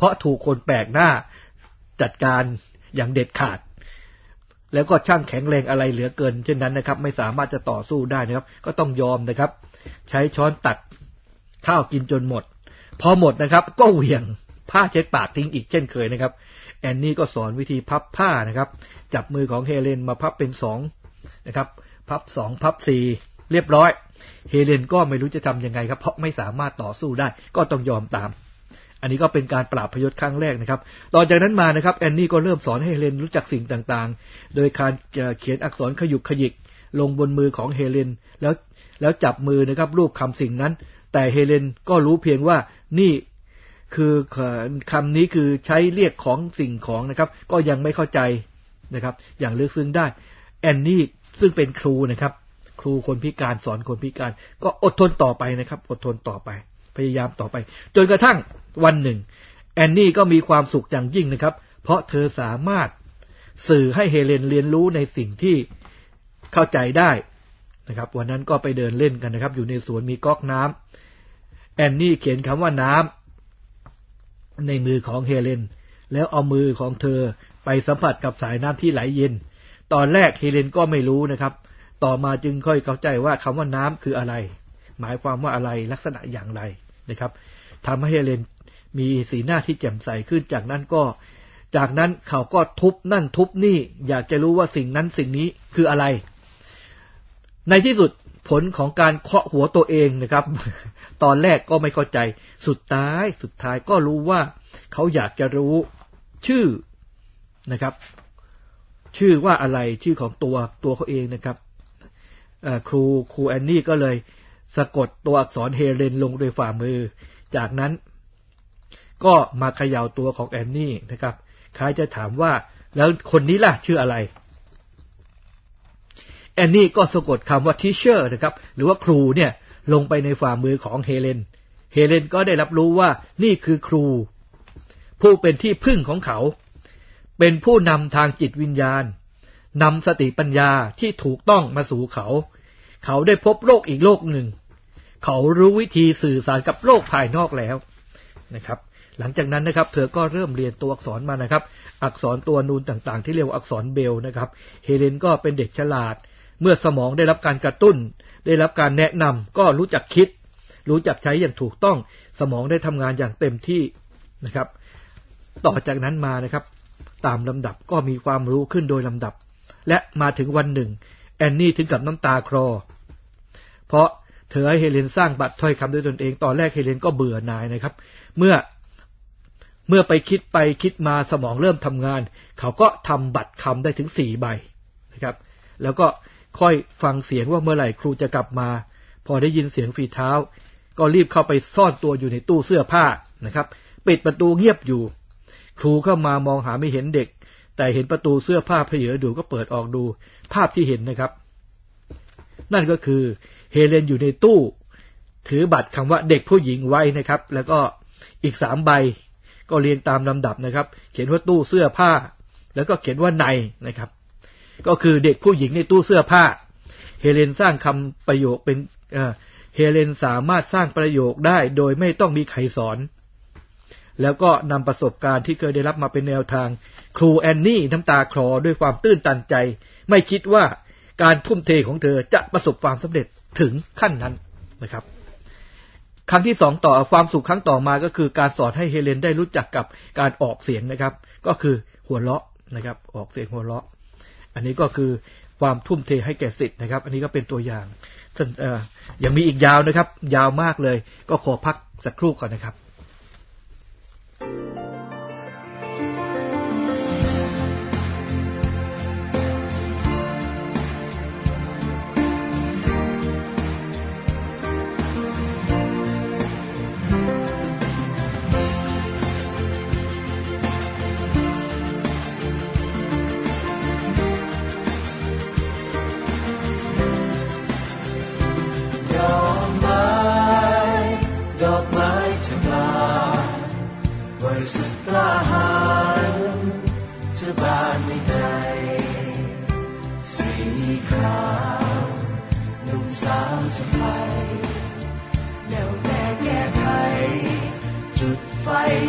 เพราะถูกคนแปลกหน้าจัดการอย่างเด็ดขาดแล้วก็ช่างแข็งแรงอะไรเหลือเกินเช่นนั้นนะครับไม่สามารถจะต่อสู้ได้นะครับก็ต้องยอมนะครับใช้ช้อนตักข้าวกินจนหมดพอหมดนะครับก็เหวี่ยงผ้าเช็ดปากทิ้งอีกเช่นเคยนะครับแอนนี่ก็สอนวิธีพับผ้านะครับจับมือของเฮเลนมาพับเป็นสองนะครับพับสองพับสี่เรียบร้อยเฮเลนก็ไม่รู้จะทำยังไงครับเพราะไม่สามารถต่อสู้ได้ก็ต้องยอมตามอันนี้ก็เป็นการปราบพยศครั้งแรกนะครับต่อจากนั้นมานะครับแอนนี่ก็เริ่มสอนให้เฮเลนรู้จักสิ่งต่างๆโดยการเขียนอักษรขยุกขยิกลงบนมือของเฮเลนแล้วแล้วจับมือนะครับรูปคำสิ่งนั้นแต่เฮเลนก็รู้เพียงว่านี่คือคำนี้คือใช้เรียกของสิ่งของนะครับก็ยังไม่เข้าใจนะครับอย่างลึกซึ้งได้แอนนี่ซึ่งเป็นครูนะครับครูคนพิการสอนคนพิการก็อดทนต่อไปนะครับอดทนต่อไปพยายามต่อไปจนกระทั่งวันหนึ่งแอนนี่ก็มีความสุขอย่างยิ่งนะครับเพราะเธอสามารถสื่อให้เฮเลนเรียนรู้ในสิ่งที่เข้าใจได้นะครับวันนั้นก็ไปเดินเล่นกันนะครับอยู่ในสวนมีก๊อกน้ำแอนนี่เขียนคำว่าน้ำในมือของเฮเลนแล้วเอามือของเธอไปสัมผัสกับสายน้ำที่ไหลเย็นตอนแรกเฮเลนก็ไม่รู้นะครับต่อมาจึงค่อยเข้าใจว่าคำว่าน้ำคืออะไรหมายความว่าอะไรลักษณะอย่างไรนะครับทำให้เฮเลนมีสีหน้าที่แจ่มใสขึ้นจากนั้นก็จากนั้นเขาก็ทุบนั่นทุบนี่อยากจะรู้ว่าสิ่งนั้นสิ่งนี้คืออะไรในที่สุดผลของการเคาะหัวตัวเองนะครับตอนแรกก็ไม่เข้าใจสุดท้ายสุดท้ายก็รู้ว่าเขาอยากจะรู้ชื่อนะครับชื่อว่าอะไรชื่อของตัวตัวเขาเองนะครับครูครูแอนนี่ก็เลยสะกดตัวอักษรเฮเลนลงด้วยฝ่ามือจากนั้นก็มาเขย่าตัวของแอนนี่นะครับคล้ายจะถามว่าแล้วคนนี้ล่ะชื่ออะไรแอนนี่ก็สะกดคำว่า teacher นะครับหรือว่าครูเนี่ยลงไปในฝ่ามือของเฮเลนเฮเลนก็ได้รับรู้ว่านี่คือครูผู้เป็นที่พึ่งของเขาเป็นผู้นำทางจิตวิญญาณนำสติปัญญาที่ถูกต้องมาสู่เขาเขาได้พบโลกอีกโลกหนึ่งเขารู้วิธีสื่อสารกับโลกภายนอกแล้วนะครับหลังจากนั้นนะครับเธอก็เริ่มเรียนตัวอักษรมานะครับอักษรตัวนูนต่างๆที่เรียกว่าอักษรเบลนะครับเฮเลนก็เป็นเด็กฉลาดเมื่อสมองได้รับการกระตุ้นได้รับการแนะนำก็รู้จักคิดรู้จักใช้อย่างถูกต้องสมองได้ทำงานอย่างเต็มที่นะครับต่อจากนั้นมานะครับตามลำดับก็มีความรู้ขึ้นโดยลำดับและมาถึงวันหนึ่งแอนนี่ถึงกับน้ำตาคลอเพราะเธอให้เฮเลนสร้างบัตรถ้อยคำด้วยตนเองตอนแรกเฮเลนก็เบื่อหน่ายนะครับเมื่อเมื่อไปคิดไปคิดมาสมองเริ่มทำงานเขาก็ทำบัตรคำได้ถึงสี่ใบนะครับแล้วก็ค่อยฟังเสียงว่าเมื่อไหร่ครูจะกลับมาพอได้ยินเสียงฝีเท้าก็รีบเข้าไปซ่อนตัวอยู่ในตู้เสื้อผ้านะครับปิดประตูเงียบอยู่ครูเข้ามามองหาไม่เห็นเด็กแต่เห็นประตูเสื้อผ้าเผยดูก็เปิดออกดูภาพที่เห็นนะครับนั่นก็คือเฮเลนอยู่ในตู้ถือบัตรคำว่าเด็กผู้หญิงไว้นะครับแล้วก็อีกสามใบก็เรียงตามลำดับนะครับเขียนว่าตู้เสื้อผ้าแล้วก็เขียนว่าในนะครับก็คือเด็กผู้หญิงในตู้เสื้อผ้าเฮเลนสร้างคำประโยคเป็นเอ่อเฮเลนสามารถสร้างประโยคได้โดยไม่ต้องมีใครสอนแล้วก็นำประสบการณ์ที่เคยได้รับมาเป็นแนวทางครูแอนนี่น้ำตาคลอด้วยความตื้นตันใจไม่คิดว่าการทุ่มเทของเธอจะประสบความสำเร็จถึงขั้นนั้นนะครับครั้งที่สองต่อความสุขครั้งต่อมาก็คือการสอนให้เฮเลนได้รู้จักกับการออกเสียงนะครับก็คือหัวเราะนะครับออกเสียงหัวเราะอันนี้ก็คือความทุ่มเทให้แก่ศิษย์นะครับอันนี้ก็เป็นตัวอย่างเอ่อยังมีอีกยาวนะครับยาวมากเลยก็ขอพักสักครู่ก่อนนะครับดอกไม้ชะบา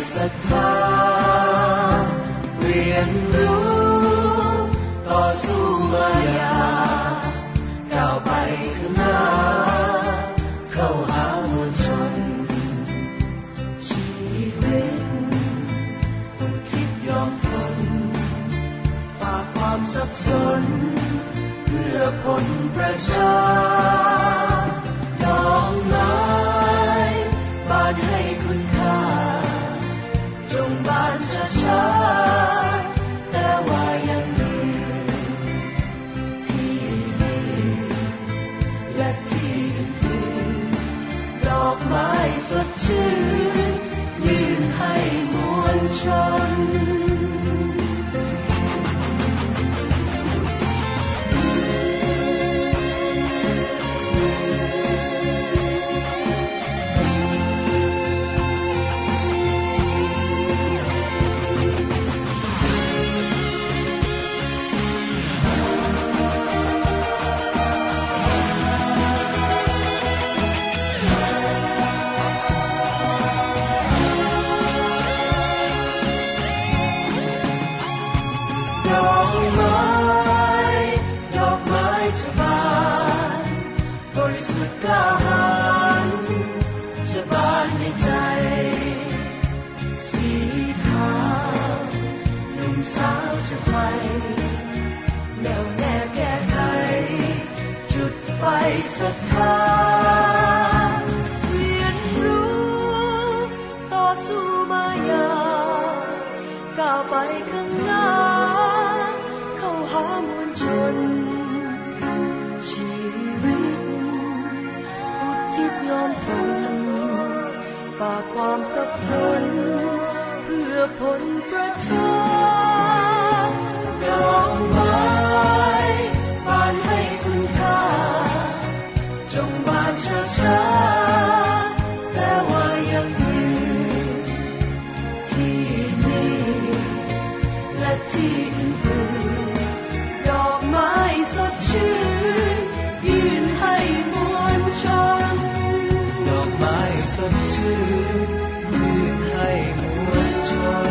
ศรัทธาเรียนรู้ต่อสู้มายาก้าวไปข้างหน้าเข้าหามวลชนชีวิตอุทิศยอมทนฝ่าความสับสนเพื่อผลประชาดอกไม้บานให้คุณค่าจงบานช้าๆแต่ว่ายังมีที่นี่และที่อื่นดอกไม้สดชื่นยื่นให้มวลชนศรัทธาเรียนรู้ต่อสู้มายาก้าวไปข้างหน้าเข้าหามวลชนชีวิตอุทิศยอมทนฝ่าความสับสนเพื่อผลประชาดอกไม้บานให้คุณค่าจงบานช้าๆแต่ว่ายังมีที่นี่และที่อื่นดอกไม้สดชื่นยื่นให้มวลชนดอกไม้สดชื่นยื่นให้มวลชน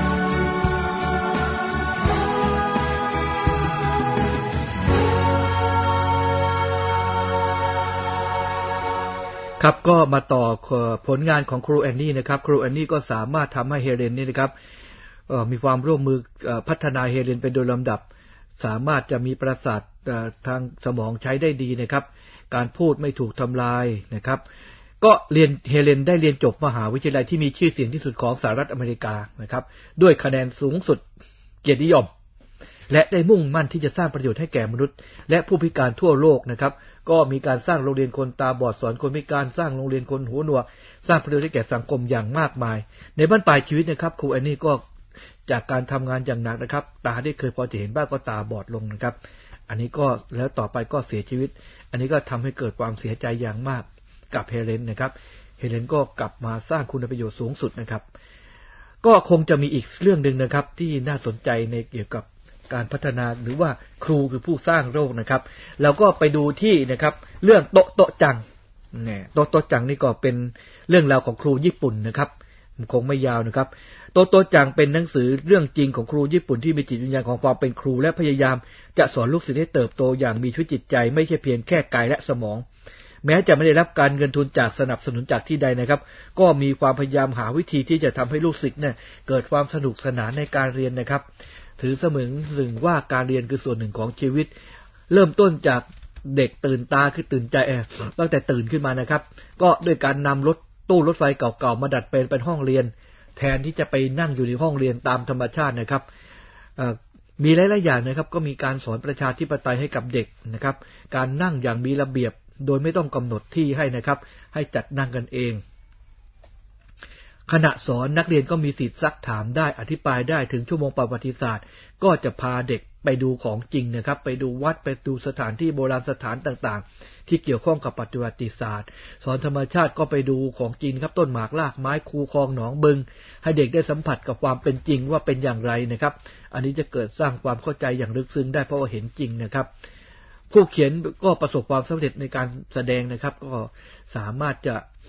ครับก็มาต่อผลงานของครูแอนนี่นะครับครูแอนนี่ก็สามารถทำให้เฮเลนนี่นะครับมีความร่วมมือพัฒนาเฮเลนไปโดยลำดับสามารถจะมีประสาททางสมองใช้ได้ดีนะครับการพูดไม่ถูกทำลายนะครับก็เรียนเฮเลนได้เรียนจบมหาวิทยาลัยที่มีชื่อเสียงที่สุดของสหรัฐอเมริกานะครับด้วยคะแนนสูงสุดเกียรตินิยมและได้มุ่งมั่นที่จะสร้างประโยชน์ให้แก่มนุษย์และผู้พิการทั่วโลกนะครับก็มีการสร้างโรงเรียนคนตาบอดสอนคนพิการสร้างโรงเรียนคนหูหนวกสร้างประโยชน์ให้แก่สังคมอย่างมากมายในบั้นปลายชีวิตนะครับครูแอนนี่ก็จากการทำงานอย่างหนักนะครับตาที่เคยพอจะเห็นบ้างก็ตาบอดลงนะครับอันนี้ก็แล้วต่อไปก็เสียชีวิตอันนี้ก็ทำให้เกิดความเสียใจอย่างมากกับเฮเลนนะครับเฮเลนก็กลับมาสร้างคุณประโยชน์สูงสุดนะครับก็คงจะมีอีกเรื่องนึงนะครับที่น่าสนใจในเกี่ยวกับการพัฒนาหรือว่าครูคือผู้สร้างโลกนะครับเราก็ไปดูที่นะครับเรื่องโตโตจังเนี่ยโตโตจังนี่ก็เป็นเรื่องราวของครูญี่ปุ่นนะครับคงไม่ยาวนะครับโตโตจังเป็นหนังสือเรื่องจริงของครูญี่ปุ่นที่มีจิตวิญญาณของความเป็นครูและพยายามจะสอนลูกศิษย์ให้เติบโตอย่างมีชีวิตจิตใจไม่ใช่เพียงแค่กายและสมองแม้จะไม่ได้รับการเงินทุนจากสนับสนุนจากที่ใดนะครับก็มีความพยายามหาวิธีที่จะทำให้ลูกศิษย์เนี่ยเกิดความสนุกสนานในการเรียนนะครับถือเสมือนหนึ่งว่าการเรียนคือส่วนหนึ่งของชีวิตเริ่มต้นจากเด็กตื่นตาคือตื่นใจเออตั้งแต่ตื่นขึ้นมานะครับก็ด้วยการนำรถตู้รถไฟเก่าๆมาดัดแปลงเป็นห้องเรียนแทนที่จะไปนั่งอยู่ในห้องเรียนตามธรรมชาตินะครับมีหลายๆอย่างนะครับก็มีการสอนประชาธิปไตยให้กับเด็กนะครับการนั่งอย่างมีระเบียบโดยไม่ต้องกำหนดที่ให้นะครับให้จัดนั่งกันเองขณะสอนนักเรียนก็มีสิทธิ์ซักถามได้อธิบายได้ถึงชั่วโมงประวัติศาสตร์ก็จะพาเด็กไปดูของจริงนะครับไปดูวัดไปดูสถานที่โบราณสถานต่างๆที่เกี่ยวข้องกับประวัติศาสตร์สอนธรรมชาติก็ไปดูของจริงครับต้นหมากรากไม้คูคลองหนองบึงให้เด็กได้สัมผัสกับความเป็นจริงว่าเป็นอย่างไรนะครับอันนี้จะเกิดสร้างความเข้าใจอย่างลึกซึ้งได้เพราะว่าเห็นจริงนะครับผู้เขียนก็ประสบความสำเร็จในการแสดงนะครับก็สามารถจะ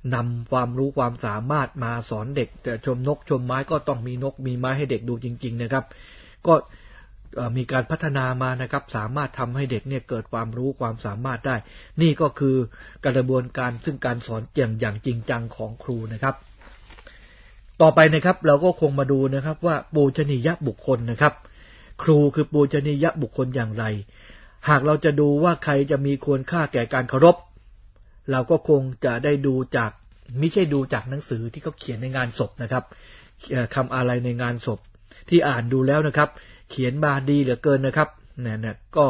นำความรู้ความสามารถมาสอนเด็กแต่ชมนกชมไม้ก็ต้องมีนกมีไม้ให้เด็กดูจริงๆนะครับก็มีการพัฒนามานะครับสามารถทำให้เด็กเนี่ยเกิดความรู้ความสามารถได้นี่ก็คือกระบวนการซึ่งการสอนอย่างอย่างจริงจังของครูนะครับต่อไปนะครับเราก็คงมาดูนะครับว่าปูชนียบุคคลนะครับครูคือปูชนียบุคคลอย่างไรหากเราจะดูว่าใครจะมีควรค่าแก่การเคารพเราก็คงจะได้ดูจากไม่ใช่ดูจากหนังสือที่เขาเขียนในงานศพนะครับคำอาลัยในงานศพที่อ่านดูแล้วนะครับเขียนมาดีเหลือเกินนะครับเนี่ยเนี่ยก็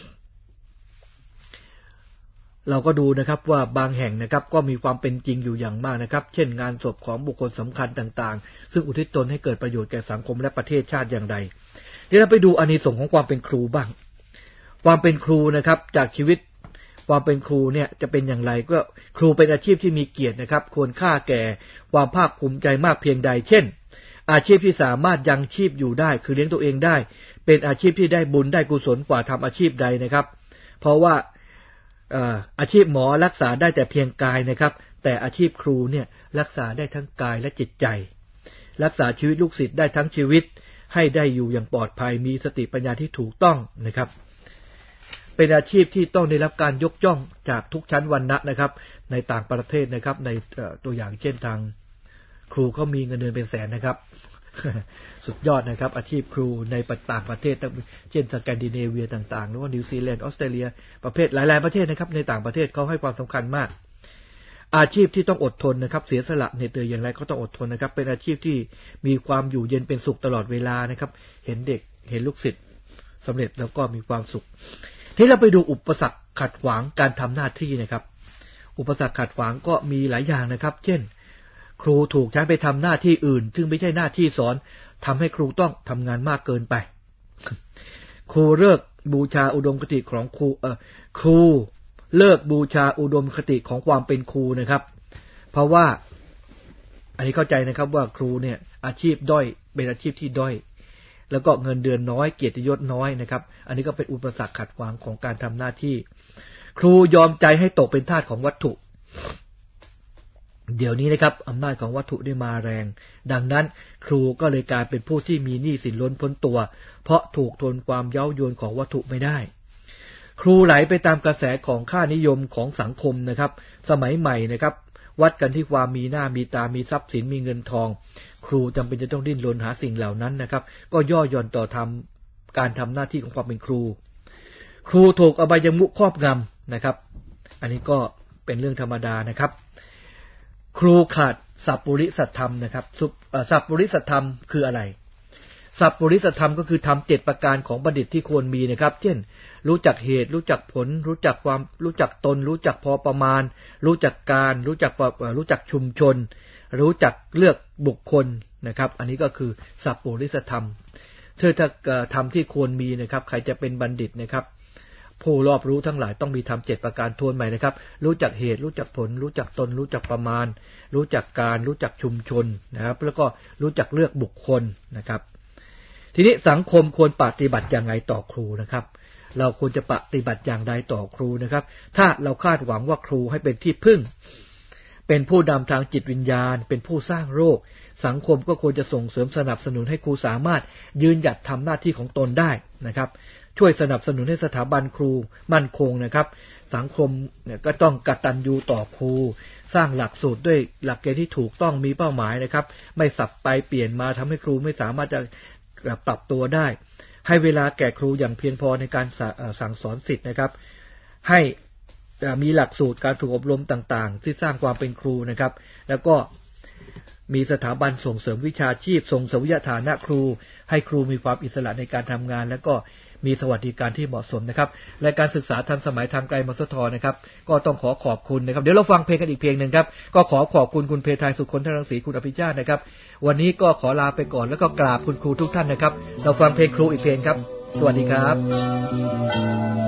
เราก็ดูนะครับว่าบางแห่งนะครับก็มีความเป็นจริงอยู่อย่างมากนะครับเช่นงานศพของบุคคลสำคัญต่างๆซึ่งอุทิศตนให้เกิดประโยชน์แก่สังคมและประเทศชาติอย่างไรเดี๋ยวเราไปดูอานิสงส์ของความเป็นครูบ้างความเป็นครูนะครับจากชีวิตความเป็นครูเนี่ยจะเป็นอย่างไรก็ครูเป็นอาชีพที่มีเกียรตินะครับควรค่าแก่ความภาคภูมิใจมากเพียงใดเช่นอาชีพที่สามารถยังชีพอยู่ได้คือเลี้ยงตัวเองได้เป็นอาชีพที่ได้บุญได้กุศลกว่าทำอาชีพใดนะครับเพราะว่าอาชีพหมอรักษาได้แต่เพียงกายนะครับแต่อาชีพครูเนี่ยรักษาได้ทั้งกายและจิตใจรักษาชีวิตลูกศิษย์ได้ทั้งชีวิตให้ได้อยู่อย่างปลอดภัยมีสติปัญญาที่ถูกต้องนะครับเป็นอาชีพที่ต้องได้รับการยกย่องจากทุกชั้นวรรณะนะครับในต่างประเทศนะครับในตัวอย่างเช่นทางครูเขามีเงินเดือนเป็นแสนนะครับ สุดยอดนะครับอาชีพครูในต่างประเทศเช่นสแกนดิเนเวียต่างๆหรือว่านิวซีแลนด์ออสเตรเลียประเภทหลายๆประเทศนะครับในต่างประเทศเขาให้ความสำคัญมากอาชีพที่ต้องอดทนนะครับเสียสละเหน็ดเหนื่อยอย่างไรก็ต้องอดทนนะครับเป็นอาชีพที่มีความอยู่เย็นเป็นสุขตลอดเวลานะครับเห็นเด็กเห็นลูกศิษย์สำเร็จแล้วก็มีความสุขทีนี้เราไปดูอุปสรรคขัดขวางการทำหน้าที่นะครับอุปสรรคขัดขวางก็มีหลายอย่างนะครับเช่นครูถูกใช้ไปทำหน้าที่อื่นซึ่งไม่ใช่หน้าที่สอนทำให้ครูต้องทำงานมากเกินไปครูเลิกบูชาอุดมคติของครูเอ่อครูเลิกบูชาอุดมคติของความเป็นครูนะครับเพราะว่าอันนี้เข้าใจนะครับว่าครูเนี่ยอาชีพด้อยเป็นอาชีพที่ด้อยแล้วก็เงินเดือนน้อยเกียรติยศน้อยนะครับอันนี้ก็เป็นอุปสรรคขัดขวางของการทำหน้าที่ครูยอมใจให้ตกเป็นทาสของวัตถุเดี๋ยวนี้นะครับอำนาจของวัตถุได้มาแรงดังนั้นครูก็เลยกลายเป็นผู้ที่มีหนี้สินล้นพ้นตัวเพราะถูกทนความเย้ายวนของวัตถุไม่ได้ครูไหลไปตามกระแสของค่านิยมของสังคมนะครับสมัยใหม่นะครับวัดกันที่ความมีหน้ามีตามีทรัพย์สินมีเงินทองครูจำเป็นจะต้องดิ้นรนหาสิ่งเหล่านั้นนะครับก็ย่อหย่อนต่อทำการทำหน้าที่ของความเป็นครูครูถูกอบายมุขครอบงำนะครับอันนี้ก็เป็นเรื่องธรรมดานะครับครูขาดสัพพุริสธรรมนะครับสัพพุริสธรรมคืออะไรสัพพุริสธรรมก็คือธรรมเจ็ดประการของบัณฑิตที่ควรมีนะครับเช่นรู้จักเหตุรู้จักผลรู้จักความรู้จักตนรู้จักพอประมาณรู้จักการรู้จักรู้จักชุมชนรู้จักเลือกบุคคลนะครับอันนี้ก็คือสัพพุริสธรรมเธอถ้าธรรมที่ควรมีนะครับใครจะเป็นบัณฑิตนะครับผู้รอบรู้ทั้งหลายต้องมีธรรมเจ็ดประการทวนใหม่นะครับรู้จักเหตุรู้จักผลรู้จักตนรู้จักประมาณรู้จักการรู้จักชุมชนนะครับแล้วก็รู้จักเลือกบุคคลนะครับทีนี้สังคมควรปฏิบัติอย่างไรต่อครูนะครับเราควรจะปฏิบัติอย่างใดต่อครูนะครับถ้าเราคาดหวังว่าครูให้เป็นที่พึ่งเป็นผู้นำทางจิตวิญญาณเป็นผู้สร้างโลกสังคมก็ควรจะส่งเสริมสนับสนุนให้ครูสามารถยืนหยัดทำหน้าที่ของตนได้นะครับช่วยสนับสนุนให้สถาบันครูมั่นคงนะครับสังคมเนี่ยก็ต้องกตัญญูต่อครูสร้างหลักสูตรด้วยหลักเกณฑ์ที่ถูกต้องมีเป้าหมายนะครับไม่สับไปเปลี่ยนมาทำให้ครูไม่สามารถจะปรับตัวได้ให้เวลาแก่ครูอย่างเพียงพอในการสั่งสอนศิษย์นะครับให้มีหลักสูตรการฝึกอบรมต่างๆที่สร้างความเป็นครูนะครับแล้วก็มีสถาบันส่งเสริมวิชาชีพส่งเสริมวิทยาฐานะครูให้ครูมีความอิสระในการทำงานแล้วก็มีสวัสดิการที่เหมาะสมนะครับและการศึกษาทันสมัยทางไกลมสทนะครับก็ต้องขอขอบคุณนะครับเดี๋ยวเราฟังเพลงกันอีกเพลงนึงครับก็ขอขอบคุณคุณเพทายสุคนธนรังสีคุณอภิชาตินะครับวันนี้ก็ขอลาไปก่อนแล้วก็กราบคุณครูทุกท่านนะครับเราฟังเพลงครูอีกเพลงครับสวัสดีครับ